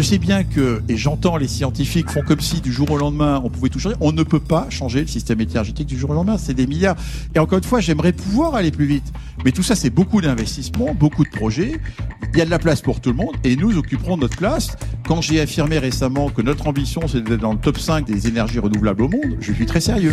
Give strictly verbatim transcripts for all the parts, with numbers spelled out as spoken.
sais bien que, et j'entends les scientifiques font comme si du jour au lendemain on pouvait tout changer. On ne peut pas changer le système énergétique du jour au lendemain, c'est des milliards. Et encore une fois, j'aimerais pouvoir aller plus vite. Mais tout ça, c'est beaucoup d'investissements, beaucoup de projets. Il y a de la place pour tout le monde et nous occuperons notre place. Quand j'ai affirmé récemment que notre ambition, c'est d'être dans le top cinq des énergies renouvelables au monde, je suis très sérieux.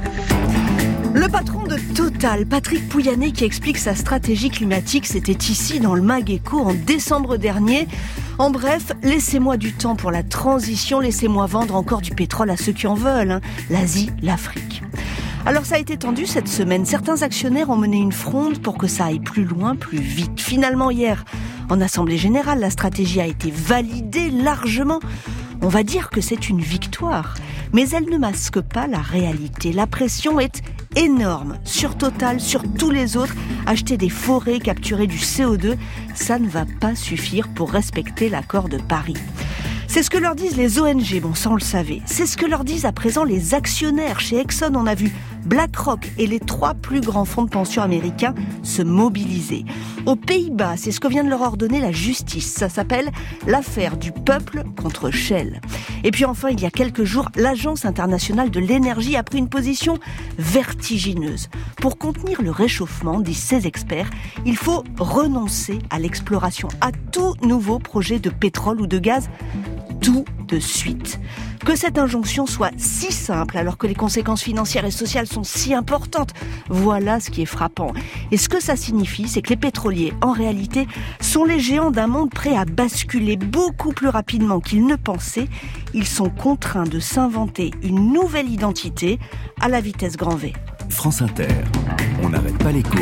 Le patron de Total, Patrick Pouyanné, qui explique sa stratégie climatique, c'était ici dans le Mag Éco en décembre dernier. En bref, laissez-moi du temps pour la transition, laissez-moi vendre encore du pétrole à ceux qui en veulent, hein. L'Asie, l'Afrique. Alors ça a été tendu cette semaine. Certains actionnaires ont mené une fronde pour que ça aille plus loin, plus vite. Finalement, hier, en Assemblée Générale, la stratégie a été validée largement. On va dire que c'est une victoire, mais elle ne masque pas la réalité. La pression est énorme sur Total, sur tous les autres. Acheter des forêts, capturer du C O deux, ça ne va pas suffire pour respecter l'accord de Paris. C'est ce que leur disent les O N G, bon ça on le savait. C'est ce que leur disent à présent les actionnaires. Chez Exxon, on a vu BlackRock et les trois plus grands fonds de pension américains se mobiliser. Aux Pays-Bas, c'est ce que vient de leur ordonner la justice. Ça s'appelle l'affaire du peuple contre Shell. Et puis enfin, il y a quelques jours, l'Agence internationale de l'énergie a pris une position vertigineuse. Pour contenir le réchauffement, disent ces experts, il faut renoncer à l'exploration, à tout nouveau projet de pétrole ou de gaz, tout de suite. Que cette injonction soit si simple alors que les conséquences financières et sociales sont si importantes, voilà ce qui est frappant. Et ce que ça signifie, c'est que les pétroliers, en réalité, sont les géants d'un monde prêt à basculer beaucoup plus rapidement qu'ils ne pensaient. Ils sont contraints de s'inventer une nouvelle identité à la vitesse grand V. France Inter, on n'arrête pas l'écho.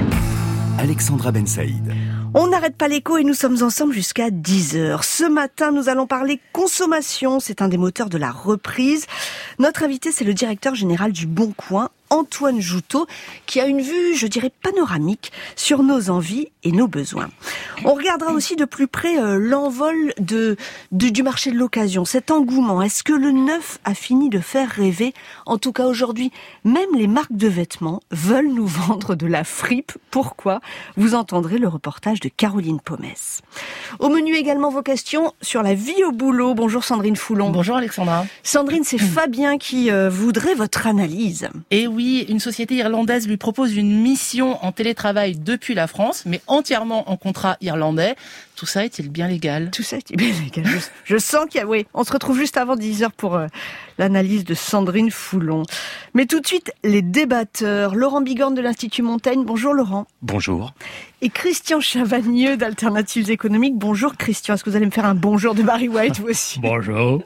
Alexandra Ben Saïd. On n'arrête pas l'écho et nous sommes ensemble jusqu'à dix heures. Ce matin, nous allons parler consommation. C'est un des moteurs de la reprise. Notre invité, c'est le directeur général du Bon Coin, Antoine Joutot, qui a une vue, je dirais, panoramique sur nos envies et nos besoins. On regardera aussi de plus près euh, l'envol de, de, du marché de l'occasion, cet engouement. Est-ce que le neuf a fini de faire rêver ? En tout cas, aujourd'hui, même les marques de vêtements veulent nous vendre de la fripe. Pourquoi ? Vous entendrez le reportage de Caroline Pomès. Au menu également vos questions sur la vie au boulot. Bonjour Sandrine Foulon. Bonjour Alexandra. Sandrine, c'est Fabien qui euh, voudrait votre analyse. Et oui, une société irlandaise lui propose une mission en télétravail depuis la France, mais entièrement en contrat irlandais. Tout ça est-il bien légal ? Tout ça est-il bien légal ? je, je sens qu'il y a... Oui, on se retrouve juste avant dix heures pour euh, l'analyse de Sandrine Foulon. Mais tout de suite, les débatteurs. Laurent Bigorne de l'Institut Montaigne. Bonjour Laurent. Bonjour. Et Christian Chavagneux d'Alternatives économiques. Bonjour Christian. Est-ce que vous allez me faire un bonjour de Barry White vous aussi ? Bonjour.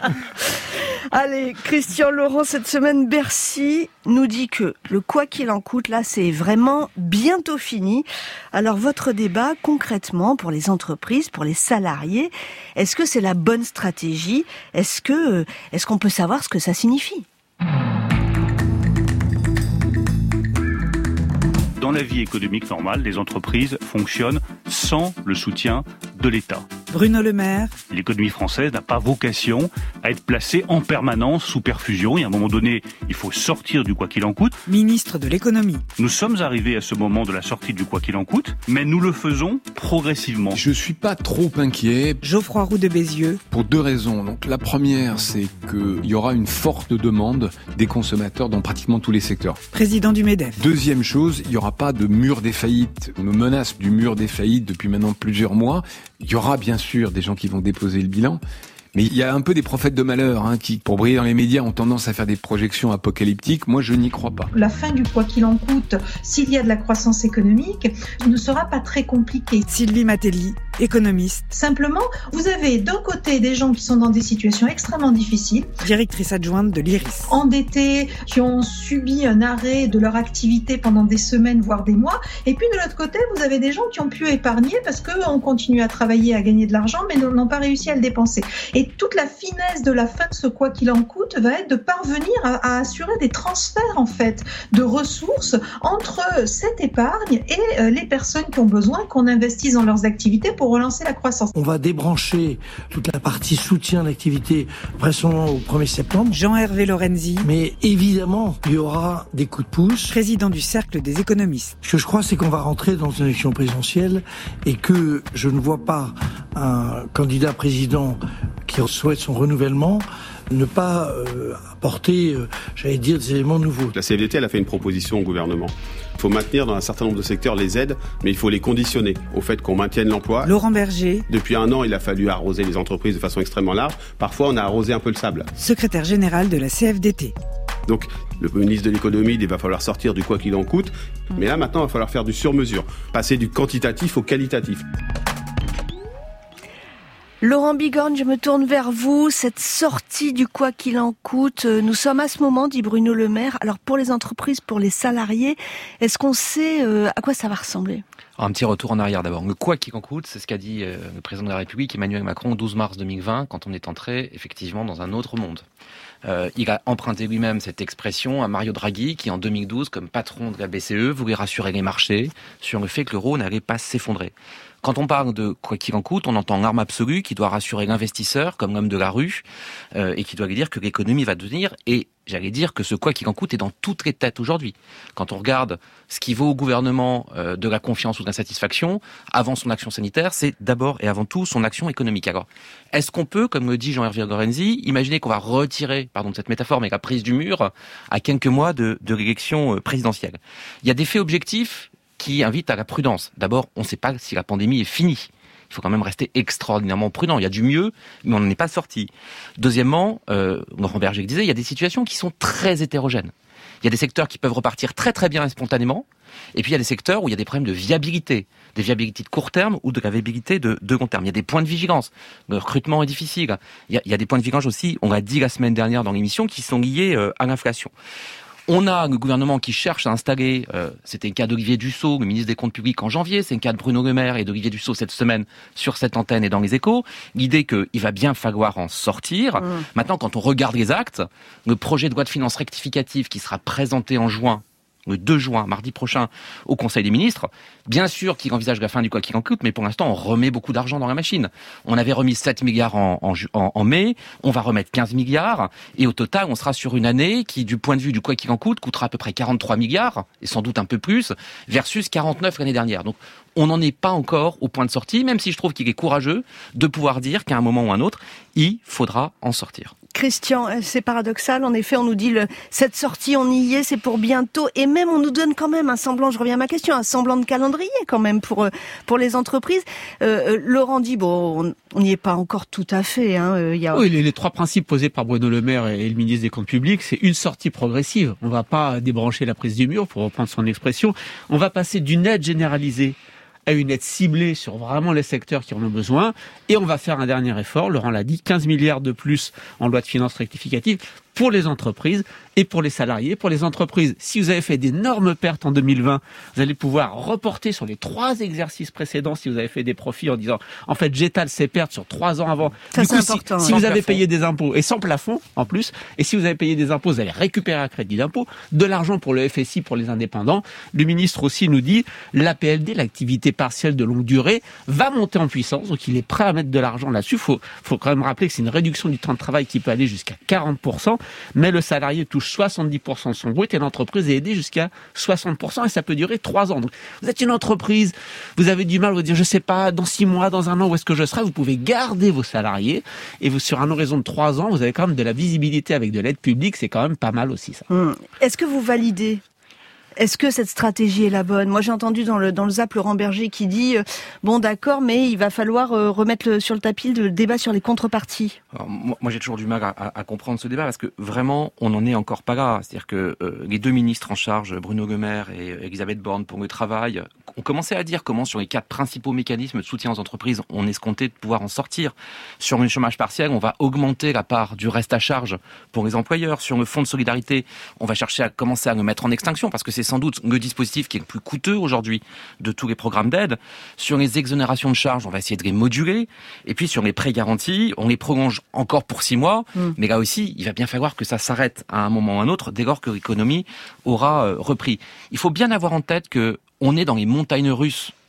Allez, Christian, Laurent, cette semaine, Bercy nous dit que le quoi qu'il en coûte, là, c'est vraiment bientôt fini. Alors, votre débat, concrètement, pour les entreprises, pour les salariés, est-ce que c'est la bonne stratégie ? Est-ce que, est-ce qu'on peut savoir ce que ça signifie ? Dans la vie économique normale, les entreprises fonctionnent sans le soutien de l'État. Bruno Le Maire. L'économie française n'a pas vocation à être placée en permanence sous perfusion. Et à un moment donné, il faut sortir du quoi qu'il en coûte. Ministre de l'économie. Nous sommes arrivés à ce moment de la sortie du quoi qu'il en coûte, mais nous le faisons progressivement. Je suis pas trop inquiet. Geoffroy Roux de Bézieux. Pour deux raisons. Donc la première, c'est qu'il y aura une forte demande des consommateurs dans pratiquement tous les secteurs. Président du MEDEF. Deuxième chose, il n'y aura pas de mur des faillites. On nous menace du mur des faillites depuis maintenant plusieurs mois. Il y aura bien sûr des gens qui vont déposer le bilan. Mais il y a un peu des prophètes de malheur hein, qui, pour briller dans les médias, ont tendance à faire des projections apocalyptiques. Moi, je n'y crois pas. La fin du quoi qu'il en coûte, s'il y a de la croissance économique, ne sera pas très compliquée. Sylvie Matelli, économiste. Simplement, vous avez d'un côté des gens qui sont dans des situations extrêmement difficiles. Directrice adjointe de l'Iris. Endettés, qui ont subi un arrêt de leur activité pendant des semaines, voire des mois. Et puis de l'autre côté, vous avez des gens qui ont pu épargner parce qu'on continue à travailler, à gagner de l'argent, mais n'ont pas réussi à le dépenser. Et toute la finesse de la fin de ce quoi qu'il en coûte va être de parvenir à, à assurer des transferts en fait de ressources entre cette épargne et euh, les personnes qui ont besoin qu'on investisse dans leurs activités pour pour relancer la croissance. On va débrancher toute la partie soutien d'activité vraisemblablement au premier septembre. Jean-Hervé Lorenzi, Mais évidemment, il y aura des coups de pouce. président du Cercle des économistes. Ce que je crois, c'est qu'on va rentrer dans une élection présidentielle et que je ne vois pas un candidat président qui souhaite son renouvellement ne pas euh, apporter, euh, j'allais dire, des éléments nouveaux. La C F D T, elle a fait une proposition au gouvernement. Il faut maintenir dans un certain nombre de secteurs les aides, mais il faut les conditionner au fait qu'on maintienne l'emploi. Laurent Berger, Depuis un an, il a fallu arroser les entreprises de façon extrêmement large. Parfois, on a arrosé un peu le sable. secrétaire général de la C F D T. Donc, le ministre de l'économie, il va falloir sortir du quoi qu'il en coûte. Mais là, maintenant, il va falloir faire du sur-mesure. Passer du quantitatif au qualitatif. Laurent Bigorne, je me tourne vers vous. Cette sortie du quoi qu'il en coûte, nous sommes à ce moment, dit Bruno Le Maire. Alors pour les entreprises, pour les salariés, est-ce qu'on sait euh, à quoi ça va ressembler ? Un petit retour en arrière d'abord. Le quoi qu'il en coûte, c'est ce qu'a dit euh, le président de la République, Emmanuel Macron, douze mars deux mille vingt, quand on est entré effectivement dans un autre monde. Euh, il a emprunté lui-même cette expression à Mario Draghi, qui en deux mille douze, comme patron de la B C E, voulait rassurer les marchés sur le fait que l'euro n'allait pas s'effondrer. Quand on parle de quoi qu'il en coûte, on entend l'arme absolue qui doit rassurer l'investisseur, comme l'homme de la rue, euh, et qui doit lui dire que l'économie va devenir, et j'allais dire que ce quoi qu'il en coûte est dans toutes les têtes aujourd'hui. Quand on regarde ce qui vaut au gouvernement euh, de la confiance ou de l'insatisfaction, avant son action sanitaire, c'est d'abord et avant tout son action économique. Alors, est-ce qu'on peut, comme le dit Jean-Hervé Lorenzi, imaginer qu'on va retirer, pardon de cette métaphore, mais la prise du mur à quelques mois de, de l'élection présidentielle ? Il y a des faits objectifs qui invite à la prudence. D'abord, on ne sait pas si la pandémie est finie. Il faut quand même rester extraordinairement prudent. Il y a du mieux, mais on n'en est pas sorti. Deuxièmement, euh, Laurent Berger disait, il y a des situations qui sont très hétérogènes. Il y a des secteurs qui peuvent repartir très très bien et spontanément, et puis il y a des secteurs où il y a des problèmes de viabilité, des viabilités de court terme ou de la viabilité de, de long terme. Il y a des points de vigilance. Le recrutement est difficile. Il y a, il y a des points de vigilance aussi, on l'a dit la semaine dernière dans l'émission, qui sont liés euh, à l'inflation. On a le gouvernement qui cherche à installer, euh, c'était le cas d'Olivier Dussopt, le ministre des Comptes Publics en janvier, c'est le cas de Bruno Le Maire et d'Olivier Dussopt cette semaine sur cette antenne et dans les Échos, l'idée qu'il va bien falloir en sortir. Mmh. Maintenant, quand on regarde les actes, le projet de loi de finances rectificative qui sera présenté en juin, le deux juin, mardi prochain, au Conseil des ministres, bien sûr qu'il envisage la fin du quoi qu'il en coûte, mais pour l'instant, on remet beaucoup d'argent dans la machine. On avait remis sept milliards en, en, en, en mai, on va remettre quinze milliards, et au total, on sera sur une année qui, du point de vue du quoi qu'il en coûte, coûtera à peu près quarante-trois milliards, et sans doute un peu plus, versus quarante-neuf l'année dernière. Donc, on n'en est pas encore au point de sortie, même si je trouve qu'il est courageux de pouvoir dire qu'à un moment ou un autre, il faudra en sortir. Christian, c'est paradoxal. En effet, on nous dit le, cette sortie, on y est, c'est pour bientôt. Et même, on nous donne quand même un semblant, je reviens à ma question, un semblant de calendrier quand même pour, pour les entreprises. Euh, Laurent dit, bon, on n'y est pas encore tout à fait. Hein. Il y a... Oui, les, les trois principes posés par Bruno Le Maire et le ministre des Comptes Publics, c'est une sortie progressive. On ne va pas débrancher la prise du mur, pour reprendre son expression. On va passer d'une aide généralisée à une aide ciblée sur vraiment les secteurs qui en ont besoin. Et on va faire un dernier effort, Laurent l'a dit, quinze milliards de plus en loi de finances rectificative pour les entreprises et pour les salariés. Pour les entreprises, si vous avez fait d'énormes pertes en deux mille vingt, vous allez pouvoir reporter sur les trois exercices précédents si vous avez fait des profits en disant, en fait, j'étale ces pertes sur trois ans avant. Ça, du c'est coup, important, si, si ouais. vous avez payé des impôts, et sans plafond en plus, et si vous avez payé des impôts, vous allez récupérer un crédit d'impôt, de l'argent pour le F S I, pour les indépendants. Le ministre aussi nous dit, l'A P L D, l'activité partielle de longue durée, va monter en puissance, donc il est prêt à mettre de l'argent là-dessus. Faut, faut quand même rappeler que c'est une réduction du temps de travail qui peut aller jusqu'à quarante pour cent, mais le salarié touche soixante-dix pour cent de son brut et l'entreprise est aidée jusqu'à soixante pour cent et ça peut durer trois ans. Donc, vous êtes une entreprise, vous avez du mal, vous dire, je sais pas, dans six mois, dans un an, où est-ce que je serai? Vous pouvez garder vos salariés et vous, sur un horizon de trois ans, vous avez quand même de la visibilité avec de l'aide publique, c'est quand même pas mal aussi, ça. Hum. Est-ce que vous validez? Est-ce que cette stratégie est la bonne? Moi, j'ai entendu dans le dans le Zap Laurent Berger qui dit euh, bon, d'accord, mais il va falloir euh, remettre le, sur le tapis le débat sur les contreparties. Alors, moi, moi, j'ai toujours du mal à, à, à comprendre ce débat parce que vraiment, on n'en est encore pas là. C'est-à-dire que euh, les deux ministres en charge, Bruno Le Maire et Elisabeth Borne pour le travail, ont commencé à dire comment sur les quatre principaux mécanismes de soutien aux entreprises, on escomptait de pouvoir en sortir. Sur le chômage partiel, on va augmenter la part du reste à charge pour les employeurs. Sur le fonds de solidarité, on va chercher à commencer à le mettre en extinction parce que c'est sans doute le dispositif qui est le plus coûteux aujourd'hui de tous les programmes d'aide. Sur les exonérations de charges, on va essayer de les moduler. Et puis sur les prêts garantis, on les prolonge encore pour six mois. Mmh. Mais là aussi, il va bien falloir que ça s'arrête à un moment ou à un autre dès lors que l'économie aura repris. Il faut bien avoir en tête que on est dans les montagnes russes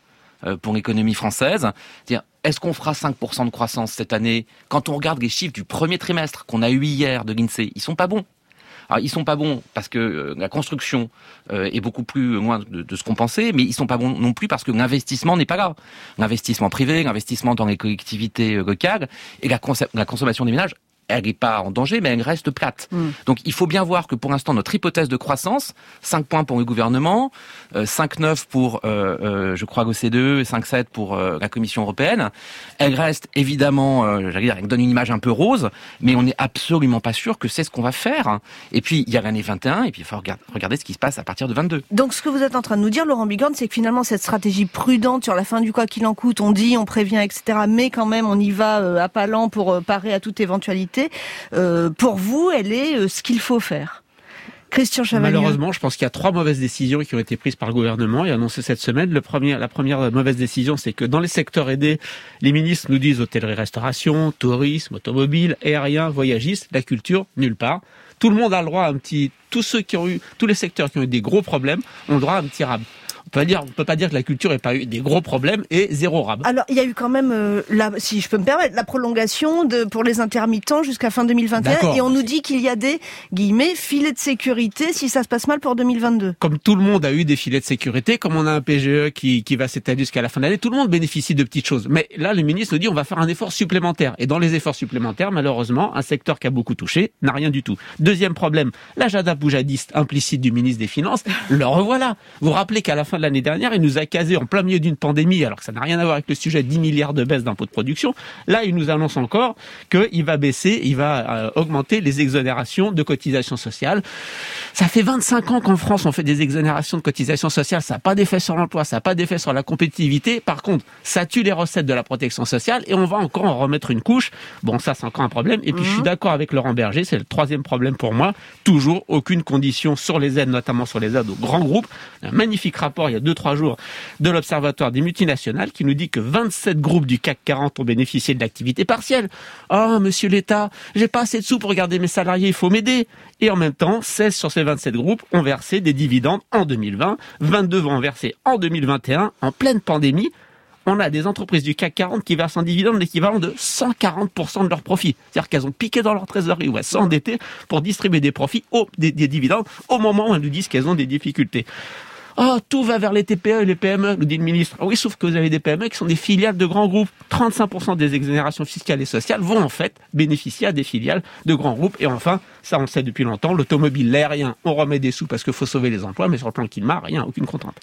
euh, pour l'économie française. C'est-à-dire, est-ce qu'on fera cinq pour cent de croissance cette année? Quand on regarde les chiffres du premier trimestre qu'on a eu hier de l'INSEE, ils sont pas bons. Alors, ils sont pas bons parce que euh, la construction euh, est beaucoup plus loin de, de ce qu'on pensait, mais ils sont pas bons non plus parce que l'investissement n'est pas là. L'investissement privé, l'investissement dans les collectivités euh, locales et la, cons- la consommation des ménages, elle n'est pas en danger, mais elle reste plate. Mmh. Donc il faut bien voir que pour l'instant, notre hypothèse de croissance, cinq points pour le gouvernement, euh, cinq virgule neuf pour, euh, euh, je crois, l'O C D E et cinq virgule sept pour euh, la Commission européenne, elle reste évidemment, euh, j'allais dire, elle donne une image un peu rose, mais on n'est absolument pas sûr que c'est ce qu'on va faire. Et puis, il y a l'année vingt et un, et puis il faut regarder, regarder ce qui se passe à partir de vingt-deux. Donc ce que vous êtes en train de nous dire, Laurent Bigorne, c'est que finalement, cette stratégie prudente sur la fin du quoi qu'il en coûte, on dit, on prévient, et cetera, mais quand même, on y va euh, à pas lents pour euh, parer à toute éventualité, euh, pour vous, elle est euh, ce qu'il faut faire. Christian Chavagneux. Malheureusement, je pense qu'il y a trois mauvaises décisions qui ont été prises par le gouvernement et annoncées cette semaine. Le premier, la première mauvaise décision, c'est que dans les secteurs aidés, les ministres nous disent hôtellerie-restauration, tourisme, automobile, aérien, voyagistes, la culture, nulle part. Tout le monde a le droit à un petit... Tous ceux qui ont eu... Tous les secteurs qui ont eu des gros problèmes ont le droit à un petit rab. On peut dire, on peut pas dire que la culture n'ait pas eu des gros problèmes et zéro rab. Alors, il y a eu quand même, euh, la, si je peux me permettre, la prolongation de, pour les intermittents jusqu'à fin deux mille vingt et un. D'accord. Et on nous dit qu'il y a des, guillemets, filets de sécurité si ça se passe mal pour deux mille vingt-deux. Comme tout le monde a eu des filets de sécurité, comme on a un P G E qui, qui va s'étaler jusqu'à la fin de l'année, tout le monde bénéficie de petites choses. Mais là, le ministre nous dit on va faire un effort supplémentaire. Et dans les efforts supplémentaires, malheureusement, un secteur qui a beaucoup touché n'a rien du tout. Deuxième problème, l'agenda boujadiste implicite du ministre des Finances, le revoilà. Vous vous rappelez qu'à la fin de l'année dernière, il nous a casé en plein milieu d'une pandémie, alors que ça n'a rien à voir avec le sujet, dix milliards de baisse d'impôts de production. Là, il nous annonce encore qu'il va baisser, il va euh, augmenter les exonérations de cotisations sociales. Ça fait vingt-cinq ans qu'en France, on fait des exonérations de cotisations sociales. Ça n'a pas d'effet sur l'emploi, ça n'a pas d'effet sur la compétitivité. Par contre, ça tue les recettes de la protection sociale et on va encore en remettre une couche. Bon, ça, c'est encore un problème. Et puis, mmh. je suis d'accord avec Laurent Berger, c'est le troisième problème pour moi. Toujours aucune condition sur les aides, notamment sur les aides aux grands groupes. Un magnifique rapport, il y a deux, trois jours, de l'Observatoire des multinationales qui nous dit que vingt-sept groupes du C A C quarante ont bénéficié de l'activité partielle. Oh, monsieur l'État, j'ai pas assez de sous pour garder mes salariés, il faut m'aider. Et en même temps, seize sur ces vingt-sept groupes ont versé des dividendes en deux mille vingt, vingt-deux vont en verser en deux mille vingt et un, en pleine pandémie. On a des entreprises du C A C quarante qui versent un dividende l'équivalent de cent quarante pour cent de leurs profits. C'est-à-dire qu'elles ont piqué dans leur trésorerie ou elles sont endettées pour distribuer des profits, au, des, des dividendes, au moment où elles nous disent qu'elles ont des difficultés. Oh, tout va vers les T P E et les P M E, nous dit le ministre. Oui, sauf que vous avez des P M E qui sont des filiales de grands groupes. trente-cinq pour cent des exonérations fiscales et sociales vont en fait bénéficier à des filiales de grands groupes. Et enfin, ça on le sait depuis longtemps, l'automobile, l'aérien, on remet des sous parce qu'il faut sauver les emplois, mais sur le plan climat, rien, aucune contrainte.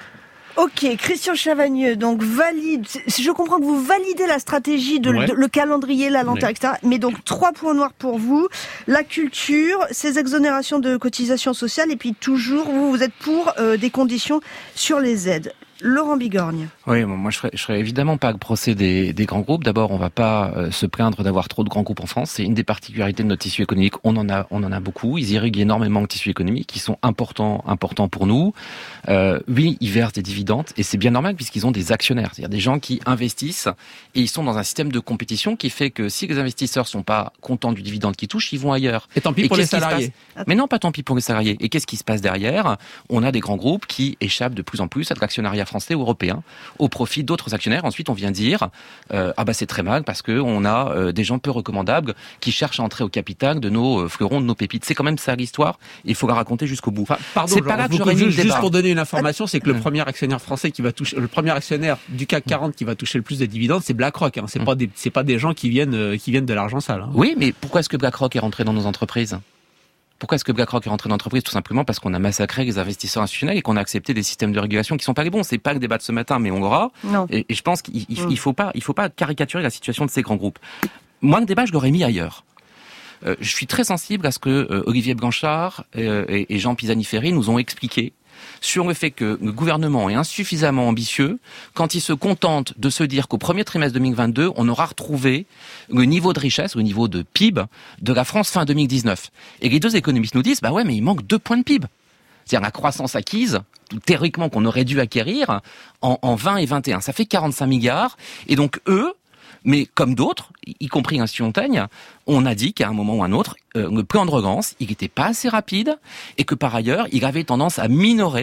Ok, Christian Chavagneux, donc valide. Je comprends que vous validez la stratégie, de, ouais. de le calendrier, la lenteur, ouais. et cetera. Mais donc trois points noirs pour vous la culture, ces exonérations de cotisations sociales, et puis toujours vous vous êtes pour euh, des conditions sur les aides. Laurent Bigorne. Oui, moi je serais, je serais évidemment pas le procès des, des grands groupes. D'abord, on va pas euh, se plaindre d'avoir trop de grands groupes en France. C'est une des particularités de notre tissu économique. On en a, on en a beaucoup. Ils irriguent énormément le tissu économique, qui sont importants, importants pour nous. Euh, oui, ils versent des dividendes et c'est bien normal puisqu'ils ont des actionnaires, c'est-à-dire des gens qui investissent et ils sont dans un système de compétition qui fait que si les investisseurs sont pas contents du dividende qu'ils touchent, ils vont ailleurs. Et tant pis et pour les salariés. Mais non, pas tant pis pour les salariés. Et qu'est-ce qui se passe derrière ? On a des grands groupes qui échappent de plus en plus à de l'actionnariat français ou européen au profit d'autres actionnaires. Ensuite, on vient dire euh, ah bah c'est très mal parce que on a euh, des gens peu recommandables qui cherchent à entrer au capital de nos euh, fleurons, de nos pépites. C'est quand même ça l'histoire. Il faut la raconter jusqu'au bout. Enfin, pardon, c'est pas là que j'aurais mis le débat. Juste pour donner une information, c'est que le premier actionnaire français qui va toucher, le premier actionnaire du C A C quarante qui va toucher le plus de dividendes, c'est BlackRock. Hein. C'est mmh. pas des, c'est pas des gens qui viennent, euh, qui viennent de l'argent sale. Hein. Oui, mais pourquoi est-ce que BlackRock est rentré dans nos entreprises ? Pourquoi est-ce que BlackRock est rentré dans l'entreprise ? Tout simplement parce qu'on a massacré les investisseurs institutionnels et qu'on a accepté des systèmes de régulation qui sont pas les bons. C'est pas le débat de ce matin, mais on l'aura. Et, et je pense qu'il il, il faut pas, il faut pas caricaturer la situation de ces grands groupes. Moi, le débat, je l'aurais mis ailleurs. Euh, je suis très sensible à ce que euh, Olivier Blanchard euh, et, et Jean Pisani-Ferry nous ont expliqué sur le fait que le gouvernement est insuffisamment ambitieux quand il se contente de se dire qu'au premier trimestre deux mille vingt-deux, on aura retrouvé le niveau de richesse, le niveau de P I B de la France fin deux mille dix-neuf. Et les deux économistes nous disent, bah ouais, mais il manque deux points de P I B. C'est-à-dire la croissance acquise, théoriquement qu'on aurait dû acquérir, en, en vingt et vingt et un. Ça fait quarante-cinq milliards. Et donc eux, mais comme d'autres, y compris l'Institut Montaigne, on a dit qu'à un moment ou un autre, euh, le plan de relance, il n'était pas assez rapide et que par ailleurs, il avait tendance à minorer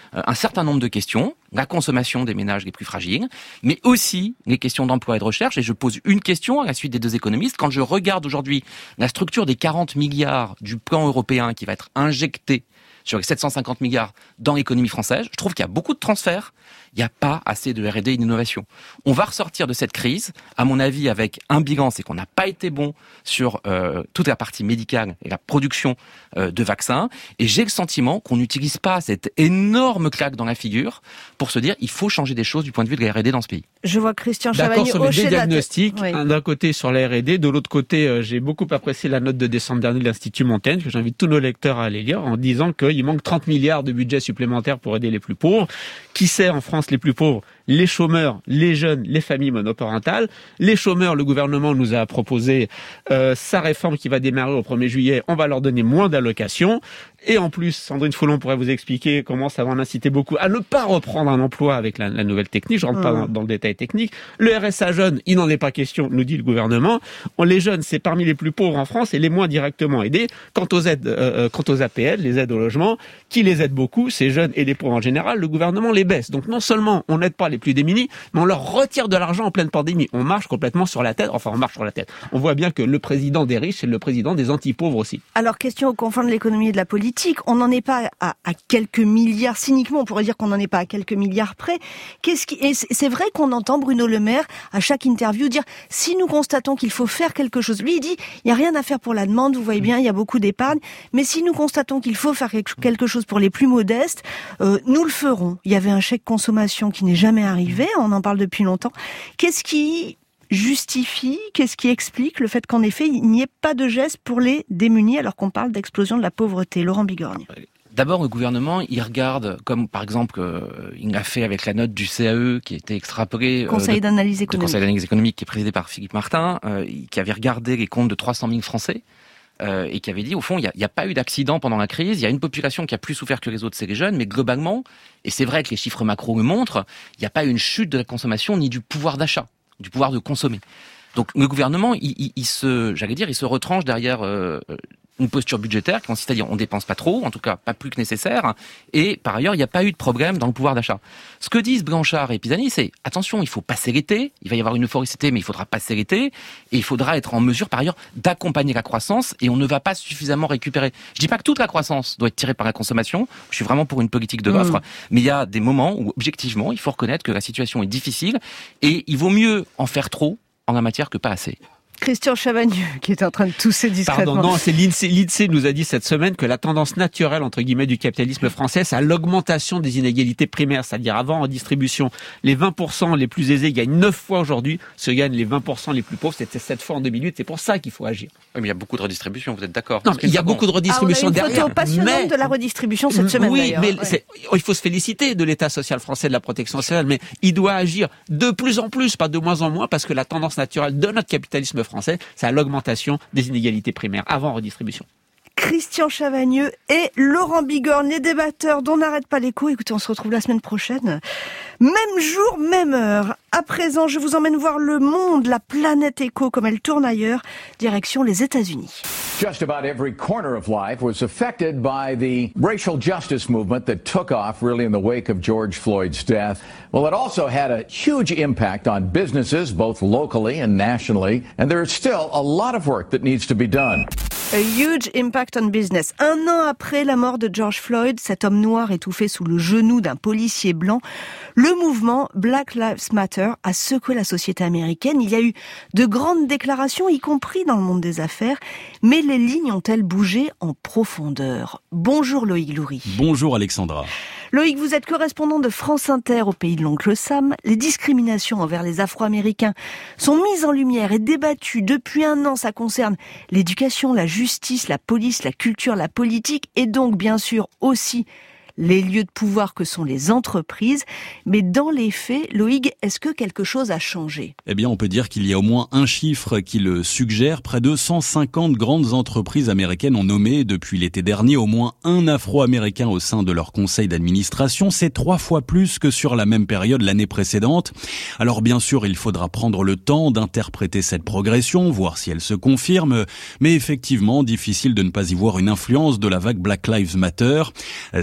euh, un certain nombre de questions, la consommation des ménages les plus fragiles, mais aussi les questions d'emploi et de recherche. Et je pose une question à la suite des deux économistes. Quand je regarde aujourd'hui la structure des quarante milliards du plan européen qui va être injecté sur les sept cent cinquante milliards dans l'économie française, je trouve qu'il y a beaucoup de transferts. Il n'y a pas assez de R et D et d'innovation. On va ressortir de cette crise, à mon avis, avec un bilan, c'est qu'on n'a pas été bon sur euh, toute la partie médicale et la production euh, de vaccins. Et j'ai le sentiment qu'on n'utilise pas cette énorme claque dans la figure pour se dire il faut changer des choses du point de vue de la R et D dans ce pays. Je vois Christian D'accord Chavagneux sur les hocher la tête. diagnostics, Oui. d'un côté sur la R et D, de l'autre côté, euh, j'ai beaucoup apprécié la note de décembre dernier de l'Institut Montaigne, que j'invite tous nos lecteurs à aller lire, en disant qu'il manque trente milliards de budget supplémentaire pour aider les plus pauvres. Qui sert en France les plus pauvres ? Les chômeurs, les jeunes, les familles monoparentales. Les chômeurs, le gouvernement nous a proposé euh, sa réforme qui va démarrer au premier juillet. On va leur donner moins d'allocations. Et en plus, Sandrine Foulon pourrait vous expliquer comment ça va en inciter beaucoup à ne pas reprendre un emploi avec la, la nouvelle technique. Je rentre mmh. pas dans, dans le détail technique. Le R S A jeune, il n'en est pas question, nous dit le gouvernement. On, les jeunes, c'est parmi les plus pauvres en France et les moins directement aidés. Quant aux aides, euh, quant aux A P L, les aides au logement, qui les aident beaucoup, ces jeunes et les pauvres en général, le gouvernement les baisse. Donc non seulement on n'aide pas les plus démunis, mais on leur retire de l'argent en pleine pandémie. On marche complètement sur la tête. Enfin, on marche sur la tête. On voit bien que le président des riches, c'est le président des anti-pauvres aussi. Alors, question aux confins de l'économie et de la politique. On n'en est pas à, à quelques milliards. Cyniquement, on pourrait dire qu'on n'en est pas à quelques milliards près. Qu'est-ce qui, et c'est vrai qu'on entend Bruno Le Maire à chaque interview dire si nous constatons qu'il faut faire quelque chose. Lui, il dit il n'y a rien à faire pour la demande. Vous voyez bien, il y a beaucoup d'épargne. Mais si nous constatons qu'il faut faire quelque chose pour les plus modestes, euh, nous le ferons. Il y avait un chèque consommation qui n'est jamais arrivé. On en parle depuis longtemps. Qu'est-ce qui justifie, qu'est-ce qui explique le fait qu'en effet, il n'y ait pas de geste pour les démunis alors qu'on parle d'explosion de la pauvreté? Laurent Bigorgne. D'abord, le gouvernement, il regarde, comme par exemple, euh, il l'a fait avec la note du C A E qui a été extrapolée. Conseil euh, d'analyse économique. Conseil d'analyse économique qui est présidé par Philippe Martin, euh, qui avait regardé les comptes de trois cent mille Français. Euh, et qui avait dit, au fond, il n'y a, a pas eu d'accident pendant la crise, il y a une population qui a plus souffert que les autres, c'est les jeunes, mais globalement, et c'est vrai que les chiffres macro le montrent, il n'y a pas eu une chute de la consommation ni du pouvoir d'achat, du pouvoir de consommer. Donc le gouvernement, il, il, il se, j'allais dire, il se retranche derrière euh, une posture budgétaire qui consiste à dire on dépense pas trop, en tout cas pas plus que nécessaire, et par ailleurs il n'y a pas eu de problème dans le pouvoir d'achat. Ce que disent Blanchard et Pisani, c'est attention, il faut passer l'été, il va y avoir une euphorie cet été, mais il faudra passer l'été, et il faudra être en mesure par ailleurs d'accompagner la croissance, et on ne va pas suffisamment récupérer. Je dis pas que toute la croissance doit être tirée par la consommation, je suis vraiment pour une politique de l'offre, mmh. mais il y a des moments où objectivement il faut reconnaître que la situation est difficile, et il vaut mieux en faire trop en la matière que pas assez. Christian Chavagneux, qui est en train de tousser discrètement. Pardon, non, c'est l'INSEE. L'INSEE nous a dit cette semaine que la tendance naturelle, entre guillemets, du capitalisme français, c'est à l'augmentation des inégalités primaires. C'est-à-dire, avant, en distribution, les vingt pour cent les plus aisés gagnent neuf fois aujourd'hui, se gagnent les vingt pour cent les plus pauvres. C'était sept fois en deux mille huit. C'est pour ça qu'il faut agir. Oui, mais il y a beaucoup de redistribution, vous êtes d'accord? Non, il y a beaucoup de redistribution derrière. Ah, on a une photo passionnante mais... de la redistribution cette semaine, oui, d'ailleurs. mais ouais. c'est... il faut se féliciter de l'État social français, de la protection sociale, mais il doit agir de plus en plus, pas de moins en moins, parce que la tendance naturelle de notre capitalisme français, c'est à l'augmentation des inégalités primaires avant redistribution. Christian Chavagneux et Laurent Bigorgne, les débatteurs dont n'arrête pas l'écho. Écoutez, on se retrouve la semaine prochaine. Même jour, même heure. À présent, je vous emmène voir le monde, la planète écho, comme elle tourne ailleurs, direction les États-Unis. Just about every corner of life was affected by the racial justice movement that took off really in the wake of George Floyd's death. Well, it also had a huge impact on businesses, both locally and nationally, and there is still a lot of work that needs to be done. A huge impact on business. Un an après la mort de George Floyd, cet homme noir étouffé sous le genou d'un policier blanc, le mouvement Black Lives Matter a secoué la société américaine. Il y a eu de grandes déclarations, y compris dans le monde des affaires, mais les lignes ont-elles bougé en profondeur? Bonjour Loïc Loury. Bonjour Alexandra. Loïc, vous êtes correspondant de France Inter au pays de l'oncle Sam. Les discriminations envers les Afro-Américains sont mises en lumière et débattues depuis un an. Ça concerne l'éducation, la justice, la police, la culture, la politique et donc bien sûr aussi les lieux de pouvoir que sont les entreprises. Mais dans les faits, Loïc, est-ce que quelque chose a changé? Eh bien, on peut dire qu'il y a au moins un chiffre qui le suggère. Près de cent cinquante grandes entreprises américaines ont nommé depuis l'été dernier au moins un Afro-Américain au sein de leur conseil d'administration. C'est trois fois plus que sur la même période l'année précédente. Alors bien sûr, il faudra prendre le temps d'interpréter cette progression, voir si elle se confirme. Mais effectivement, difficile de ne pas y voir une influence de la vague Black Lives Matter. Ces chiffres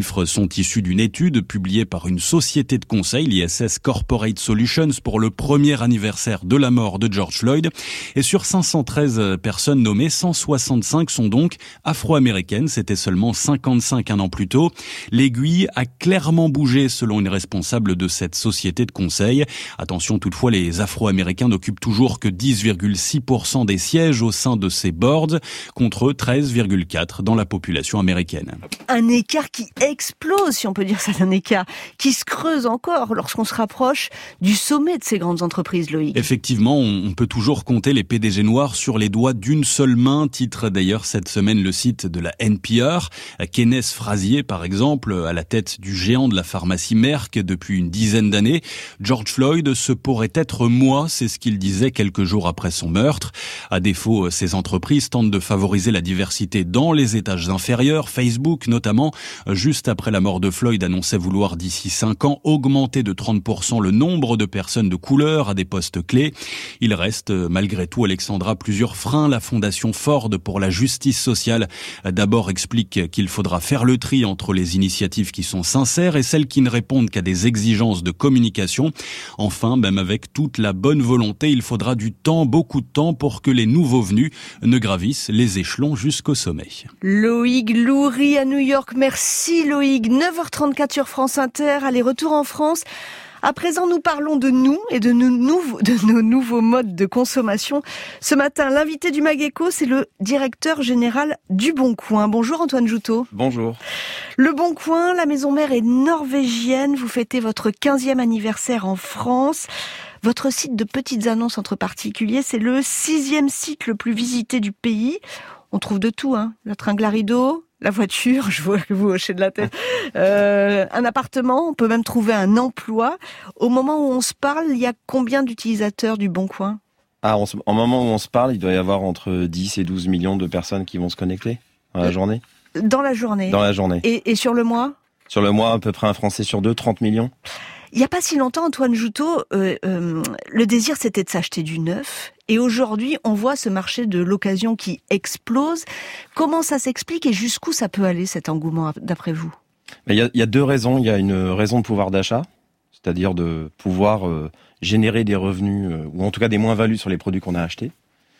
chiffres sont issus d'une étude publiée par une société de conseil, l'I S S Corporate Solutions, pour le premier anniversaire de la mort de George Floyd. Et sur cinq cent treize personnes nommées, cent soixante-cinq sont donc afro-américaines. C'était seulement cinquante-cinq un an plus tôt. L'aiguille a clairement bougé selon une responsable de cette société de conseil. Attention toutefois, les afro-américains n'occupent toujours que dix virgule six pour cent des sièges au sein de ces boards, contre treize virgule quatre dans la population américaine. Un écart qui explose, si on peut dire ça, un écart qui se creuse encore lorsqu'on se rapproche du sommet de ces grandes entreprises, Loïc. Effectivement, on peut toujours compter les P D G noirs sur les doigts d'une seule main, titre d'ailleurs cette semaine le site de la N P R. Kenneth Frazier, par exemple, à la tête du géant de la pharmacie Merck depuis une dizaine d'années. George Floyd, ce pourrait être moi, c'est ce qu'il disait quelques jours après son meurtre. À défaut, ces entreprises tentent de favoriser la diversité dans les étages inférieurs. Facebook, notamment, juste après la mort de Floyd, annonçait vouloir d'ici cinq ans augmenter de trente pour cent le nombre de personnes de couleur à des postes clés. Il reste, malgré tout, Alexandra, plusieurs freins. La Fondation Ford pour la justice sociale, d'abord, explique qu'il faudra faire le tri entre les initiatives qui sont sincères et celles qui ne répondent qu'à des exigences de communication. Enfin, même avec toute la bonne volonté, il faudra du temps, beaucoup de temps, pour que les nouveaux venus ne gravissent les échelons jusqu'au sommet. Loïc Loury à New York. Merci Loïc. neuf heures trente-quatre sur France Inter. Allez, retour en France. À présent, nous parlons de nous et de nos nouveaux, de nos nouveaux modes de consommation. Ce matin, l'invité du Mageco, c'est le directeur général du Bon Coin. Bonjour Antoine Joutot. Bonjour. Le Bon Coin, la maison mère est norvégienne. Vous fêtez votre quinzième anniversaire en France. Votre site de petites annonces entre particuliers, c'est le sixième site le plus visité du pays. On trouve de tout, hein. La tringle à rideau, la voiture, je vois que vous hochez de la tête, euh, un appartement, on peut même trouver un emploi. Au moment où on se parle, il y a combien d'utilisateurs du Bon Coin ? Ah, on se, au moment où on se parle, il doit y avoir entre dix et douze millions de personnes qui vont se connecter dans la journée. Dans la journée. Dans la journée. Et, et sur le mois ? Sur le mois, à peu près un Français sur deux, trente millions. Il n'y a pas si longtemps, Antoine Joutot, euh, euh, le désir c'était de s'acheter du neuf. Et aujourd'hui, on voit ce marché de l'occasion qui explose. Comment ça s'explique et jusqu'où ça peut aller cet engouement d'après vous ? Il y a, il y a deux raisons. Il y a une raison de pouvoir d'achat, c'est-à-dire de pouvoir euh, générer des revenus, euh, ou en tout cas des moins-values sur les produits qu'on a achetés.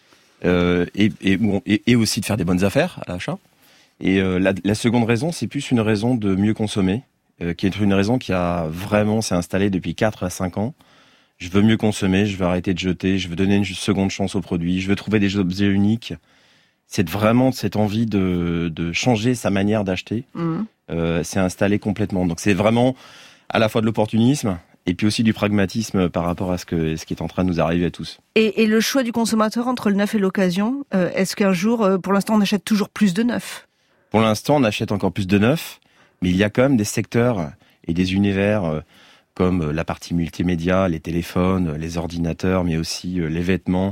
Euh, et, et, et, et aussi de faire des bonnes affaires à l'achat. Et euh, la, la seconde raison, c'est plus une raison de mieux consommer. Euh, qui est une raison qui a vraiment s'est installée depuis quatre à cinq ans. Je veux mieux consommer, je veux arrêter de jeter, je veux donner une seconde chance aux produits, je veux trouver des objets uniques. C'est vraiment cette envie de, de changer sa manière d'acheter. Mmh. Euh, c'est installé complètement. Donc c'est vraiment à la fois de l'opportunisme et puis aussi du pragmatisme par rapport à ce, que, ce qui est en train de nous arriver à tous. Et, et le choix du consommateur entre le neuf et l'occasion, euh, est-ce qu'un jour, euh, pour l'instant, on achète toujours plus de neuf ? Pour l'instant, on achète encore plus de neuf. Mais il y a quand même des secteurs et des univers comme la partie multimédia, les téléphones, les ordinateurs, mais aussi les vêtements,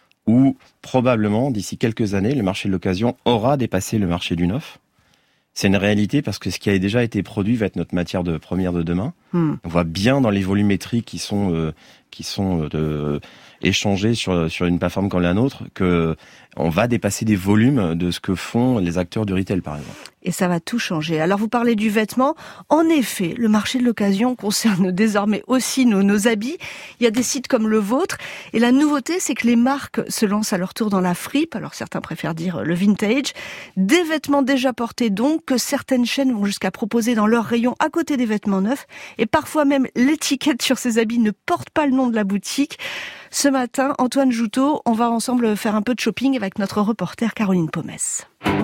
où probablement, d'ici quelques années, le marché de l'occasion aura dépassé le marché du neuf. C'est une réalité parce que ce qui a déjà été produit va être notre matière de première de demain. Hmm. On voit bien dans les volumétries qui sont euh, qui sont euh, échangés sur sur une plateforme comme la nôtre que on va dépasser des volumes de ce que font les acteurs du retail, par exemple. Et ça va tout changer. Alors, vous parlez du vêtement. En effet, le marché de l'occasion concerne désormais aussi nos, nos habits. Il y a des sites comme le vôtre. Et la nouveauté, c'est que les marques se lancent à leur tour dans la fripe. Alors, certains préfèrent dire le vintage. Des vêtements déjà portés, donc, que certaines chaînes vont jusqu'à proposer dans leur rayon à côté des vêtements neufs. Et parfois même, l'étiquette sur ces habits ne porte pas le nom de la boutique. Ce matin, Antoine Joutot, on va ensemble faire un peu de shopping avec notre reporter Caroline Pomès.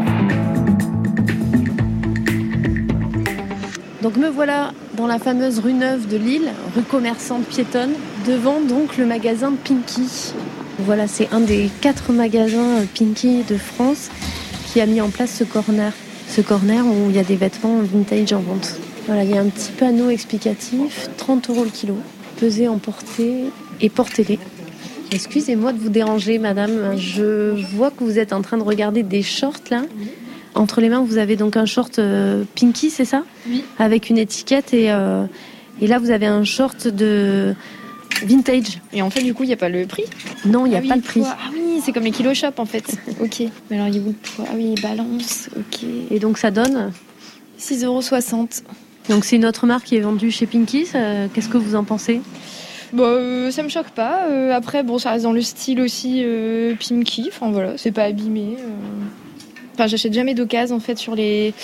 Donc me voilà dans la fameuse rue Neuve de Lille, rue commerçante piétonne, devant donc le magasin Pinky. Voilà, c'est un des quatre magasins Pinky de France qui a mis en place ce corner. Ce corner où il y a des vêtements vintage en vente. Voilà, il y a un petit panneau explicatif, trente euros le kilo, pesé, emporté et portez-les. Excusez-moi de vous déranger, madame. Je vois que vous êtes en train de regarder des shorts, là. Entre les mains, vous avez donc un short euh, Pinky, c'est ça ? Oui. Avec une étiquette et, euh, et là, vous avez un short de vintage. Et en fait, du coup, il n'y a pas le prix ? Non, il n'y a ah oui, pas le prix. Ah oui, c'est comme les kilo shop, en fait. Ok. Mais alors, il y a où le poids ? Ah oui, balance, ok. Et donc, ça donne ? six euros soixante. Donc c'est une autre marque qui est vendue chez Pinky. Ça, qu'est-ce que vous en pensez ? Bon, euh, ça me choque pas. Euh, après, bon, ça reste dans le style aussi euh, Pinky. Enfin voilà, c'est pas abîmé. Euh... Enfin, j'achète jamais d'occasion en fait sur les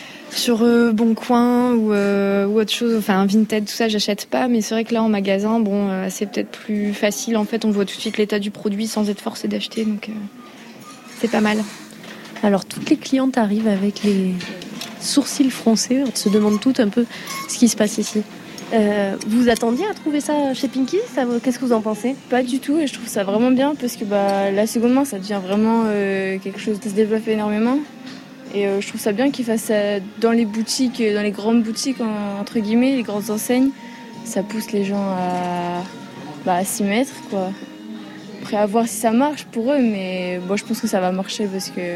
sur euh, Bon Coin ou, euh, ou autre chose. Enfin, Vinted, tout ça, j'achète pas. Mais c'est vrai que là, en magasin, bon, euh, c'est peut-être plus facile. En fait, on voit tout de suite l'état du produit sans être forcé d'acheter, donc euh, c'est pas mal. Alors, toutes les clientes arrivent avec les sourcils froncés. On se demande toutes un peu ce qui se passe ici. Euh, vous attendiez à trouver ça chez Pinky ? Ça, qu'est-ce que vous en pensez ? Pas du tout, et je trouve ça vraiment bien parce que bah, la seconde main, ça devient vraiment euh, quelque chose qui se développe énormément. Et euh, je trouve ça bien qu'ils fassent ça dans les boutiques, dans les grandes boutiques, entre guillemets, les grandes enseignes. Ça pousse les gens à, bah, à s'y mettre, quoi. Après, à voir si ça marche pour eux, mais bon, je pense que ça va marcher parce que